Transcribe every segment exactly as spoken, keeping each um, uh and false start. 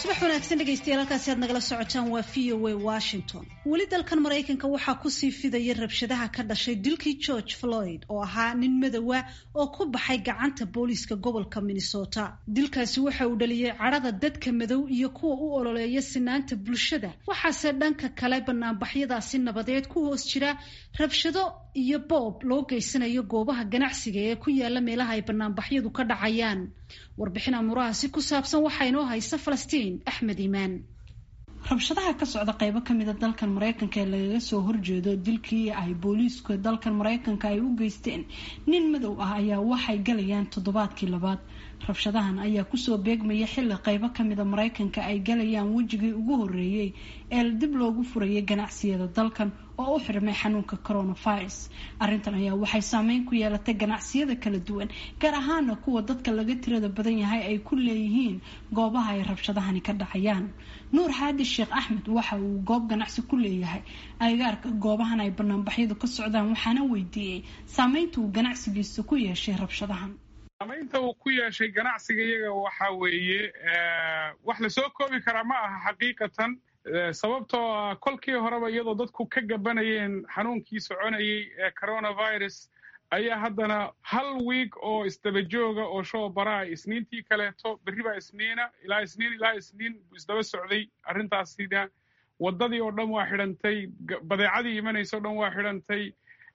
subax wanaagsan dhegaystayaal halkaasi aad nagala socotaan waa v o a Washington. weli dalkan Mareykanka waxaa ku sii fidaya rabshadaha ka dhashay dilkii George Floyd oo ahaa nin madow oo ku baxay gacanta booliiska gobolka Minnesota. dilkaasi waxa uu dhaliyay cadhada dadka madow iyo kuwa u ololeeya sinaanta bulshada. waxaase dhanka kale banaanbaxyadaasi nabadeed ku hoos jira rabshado iyo boob loo geysanayo goobaha ganacsiga ee ku yaala meelaha ay banaanbaxyadu ka dhacayaan. warbixin amurahaasi ku saabsan waxaa inoo haysa Falastiin Axmed Iimaan. rabshadaha ka socda qaybo kamid ah dalkan Mareykanka ee lagaga soo horjeedo dilkii ay booliisku dalkan Mareykanka ay u geysteen nin madow ah ayaa waxay galayaan toddobaadkii labaad. rabshadahan ayaa kusoo beegmaya xilli qaybo kamid ah Mareykanka ay galayaan wajigii ugu horeeyay ee dib loogu furayay ganacsiyada dalkan oo u xirmay xanuunka coronavirus. arrintan ayaa waxay saameyn ku yeelatay ganacsiyada kala duwan, gaar ahaan kuwa dadka laga tirada badan yahay ay ku leeyihiin goobaha ay rabshadahani ka dhacayaan. Nuur Haadi Sheekh Axmed waxa uu goob ganacsi ku leeyahay agagaarka goobahan ay banaanbaxyadu ka socdaan, waxaana weydiiyay saameynta uu ganacsigiisa ku yeeshay rabshadahan. saameynta uu ku yeeshay ganacsiga iyaga waxa weeye wax la soo koobi karaa ma aha xaqiiqatan, sababtoo kolkii horeba iyadoo dadku ka gabanayeen xanuunkii soconayay ee coronavirus ayaa haddana hal wiig oo isdaba jooga oo shoo baraa isniintii kaleeto berri baa isniina ilaa isniin ilaa isniin isdaba socday. arrintaasina waddadii oo dhan waa xidhantay, badeecadii imanaysa o dhan waa xidhantay.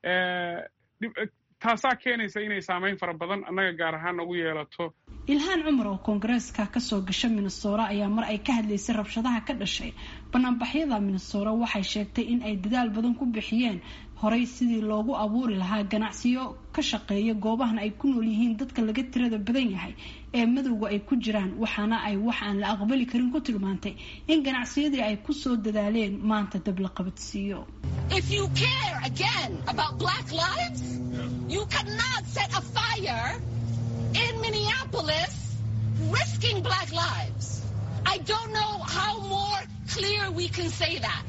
taasaa keenaysa inay saameyn fara badan annaga gaar ahaan nagu yeelato. Ilhaan Cumar oo Koongareeska ka soo gashay Minnesota ayaa mar ay ka hadlaysay rabshadaha ka dhashay banaanbaxyada Minnesota waxay sheegtay in ay dadaal badan ku bixiyeen horay sidii loogu abuuri lahaa ganacsiyo ka shaqeeya goobahan ay ku nool yihiin dadka laga tirada badan yahay ee madowga ay ku jiraan, waxaana ay wax aan la aqbali karin ku tilmaantay in ganacsiyadii ay ku soo dadaaleen maanta dab la qabadsiiyo. If you care again about black lives, you cannot set a fire in Minneapolis risking black lives. I don't know how more clear we can say that.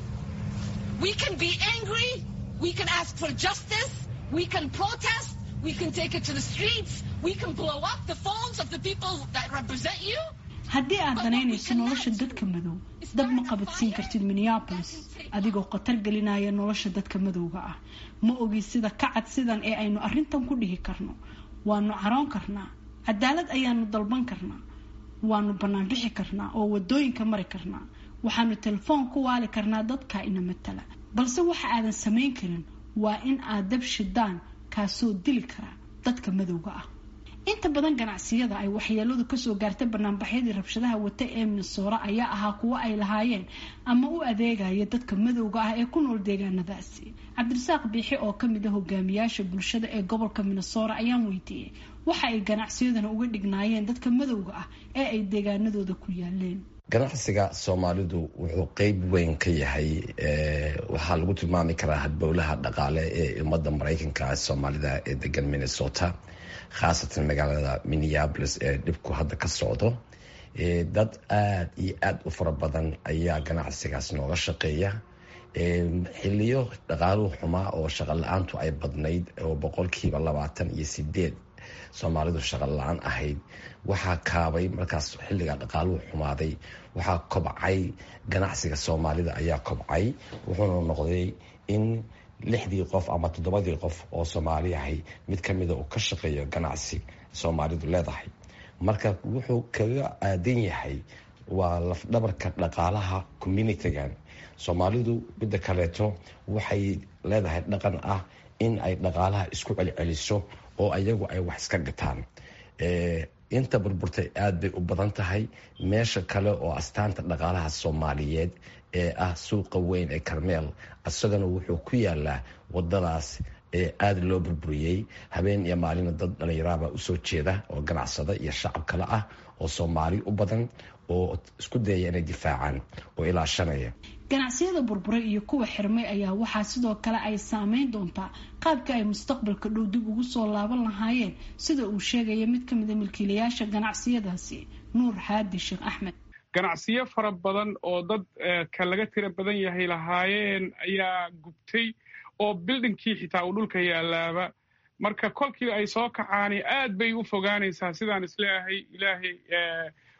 We can be angry, we can ask for justice, we can protest, we can take it to the streets, we can blow up the phones of the people that represent you. haddii aad danaynayso nolosha dadka madow, dab ma qabadsiin kartid Minneapolis adigoo qatar gelinaya nolosha dadka madowga ah. ma ogi sida ka cad sidan ee aynu arrintan ku dhihi karno. waanu caroon karnaa, cadaalad ayaanu dalban karnaa, waanu banaan bixi karnaa oo wadooyinka mari karnaa, waxaanu telefoon ku waali karnaa dadka ina matala, balse waxa aadan samayn karin waa in aad dab shidaan kaasoo dili kara dadka madowga ah. inta badan ganacsiyada ay waxyeeladu ka soo gaartay banaanbaxyadii rabshadaha wata ee Minnesota ayaa ahaa kuwa ay lahaayeen ama u adeegaya dadka madowga ah ee ku nool deegaanadaasi. Cabdirasaaq Biixi oo ka mid ah hogaamiyaasha bulshada ee gobolka Minnesota ayaan weydiiyay waxa ay ganacsiyadana uga dhignaayeen dadka madowga ah ee ay deegaanadooda ku yaaleen. ganacsiga Soomaalidu wuxuu qayb weyn ka yahay waxaa lagu tilmaami karaa hadbowlaha dhaqaale ee ummadda Mareykanka ee Soomaalida ee degan Minnesota, khaasatan magaalada Minneapolis ee dhibku hadda ka socdo. dad aad iyo aad u fara badan ayaa ganacsigaas nooga shaqeeya. xilliyo dhaqaaluhu xumaa oo shaqo la-aantu ay badnayd oo boqolkiiba labaatan iyo sideed Soomaalidu shaqo la-aan ahayd, waxaa kaabay markaas xilliga dhaqaaluhu xumaaday, waxaa kobcay ganacsiga Soomaalida ayaa kobcay, wuxuuna noqday in lixdii qof ama toddobadii qof oo Soomaali ahay mid ka mid ah uu ka shaqeeyo ganacsi Soomaalidu leedahay. marka wuxuu kaga aadan yahay waa lafdhabarka dhaqaalaha community-gan. Soomaalidu midda kaleeto waxay leedahay dhaqan ah in ay dhaqaalaha isku celceliso oo ayagu ay wax iska gataan. inta burburtay aad bay u badan tahay. meesha kale oo astaanta dhaqaalaha Soomaaliyeed ee ah suuqa weyn ee Carmel, asagana wuxuu ku yaalaa wadadaas ee aad loo burburiyay. habeen iyo maalin dad dhalinyarada u soo jeeda oo ganacsada iyo shacab kale ah oo Soomaali u badan oo isku dayaya inay difaacaan oo ilaashanaya. ganacsiyada burburay iyo kuwa xirmay ayaa waxaa sidoo kale ay saameyn doontaa qaabka ay mustaqbalka dhow dib ugu soo laaban lahaayeen, sida uu sheegaya mid ka mid ah milkiilayaasha ganacsiyadaasi, Nuur Haadi Sheekh Axmed. ganacsiyo fara badan oo dad ka laga tira badan yahay lahaayeen ayaa gubtay oo buildingkii xitaa uu dhulka yaalaaba. marka kolkii ay soo kacaani aad bay u fogaanaysaa sidaan isleeyahay. ilaahay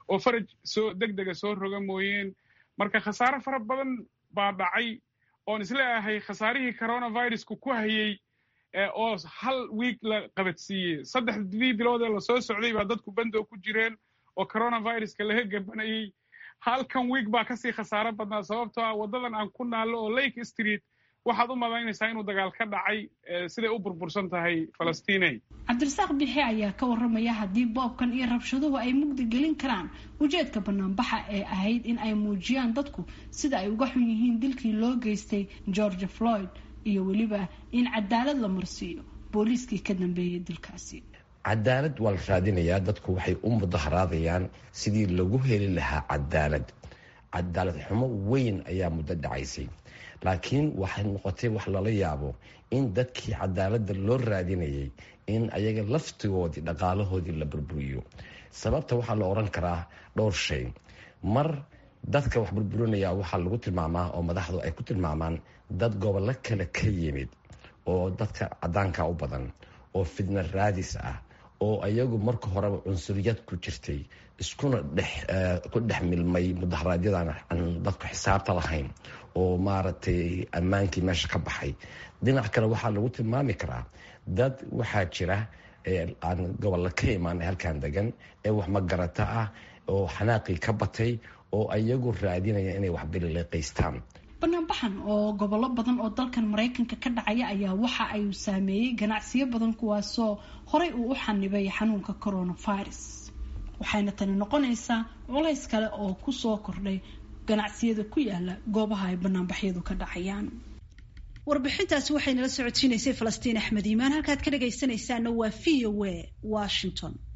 oo faraj soo degdega soo roga mooyeen. marka khasaare fara badan baa dhacay oon isleeyahay khasaarihii coronavirusku ku hayey oo hal wiig la qabadsiiyey. saddexdii bilood ee lasoo socday baa dadku bandoo ku jireen oo coronaviruska laga gabanayey. halkan wiig baa kasii khasaaro badnaa sababtoo ah waddadan aan ku naallo oo Lake Street waxaad u malaynaysaa inuu dagaal ka dhacay siday u burbursan tahay Falastiinay. Cabdirasaaq Bixe ayaa ka warramaya haddii boobkan iyo rabshaduhu ay mugdi gelin karaan ujeedka banaanbaxa ee ahayd in ay muujiyaan dadku sida ay uga xun yihiin dilkii loo geystay George Floyd iyo weliba in cadaalad la marsiiyo booliiskii ka dambeeyay dilkaasi. cadaalad waa la raadinayaa. dadku waxay u mudaharaadayaan sidii lagu heli lahaa cadaalad. cadaalad xumo weyn ayaa muddo dhacaysay, laakiin waxay noqotay wax lala yaabo in dadkii cadaaladda loo raadinayay in ayaga laftigoodii dhaqaalahoodii la burburiyo. sababta waxaa la oran karaa dhowr shay. mar dadka wax burburinaya waxaa lagu tilmaamaa oo madaxdu ay ku tilmaamaan dad gobollo kale ka yimid oo dadka caddaanka u badan oo fidna raadis ah oo ayagu marka horeba cunsuriyad ku jirtay iskuna dhex ku dhex milmay mudaharaadyadaan aan dadku xisaabta lahayn oo maaragtay ammaankii meesha ka baxay. dhinac kale waxaa lagu tilmaami karaa dad waxaa jira aan gobollo ka imaan halkan degan ee wax magarata ah oo xanaaqii ka batay oo ayagu raadinaya inay wax bilileeqaystaan. banaanbaxan oo gobollo badan oo dalkan Mareykanka ka dhacaya ayaa waxa ay saameeyay ganacsiyo badan kuwaasoo horey uu u xanibay xanuunka coronavirus. waxayna tani noqonaysaa culays kale oo ku soo kordhay ganacsiyada ku yaala goobaha ay banaanbaxyadu ka dhacayaan. warbixintaasi waxay nala socodsiinaysay Falastiin Axmed Iimaan. halkaad ka dhagaysanaysaana waa V O A Washington.